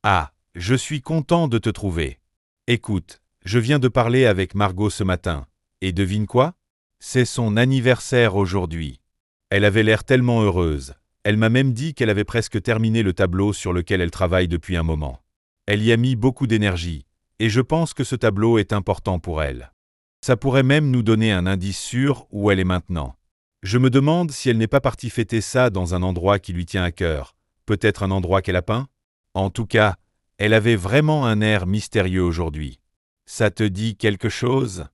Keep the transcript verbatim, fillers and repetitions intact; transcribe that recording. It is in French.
Ah, je suis content de te trouver. Écoute, je viens de parler avec Margot ce matin, et devine quoi? C'est son anniversaire aujourd'hui. Elle avait l'air tellement heureuse. Elle m'a même dit qu'elle avait presque terminé le tableau sur lequel elle travaille depuis un moment. Elle y a mis beaucoup d'énergie, et je pense que ce tableau est important pour elle. Ça pourrait même nous donner un indice sur où elle est maintenant. Je me demande si elle n'est pas partie fêter ça dans un endroit qui lui tient à cœur, peut-être un endroit qu'elle a peint? En tout cas, elle avait vraiment un air mystérieux aujourd'hui. Ça te dit quelque chose?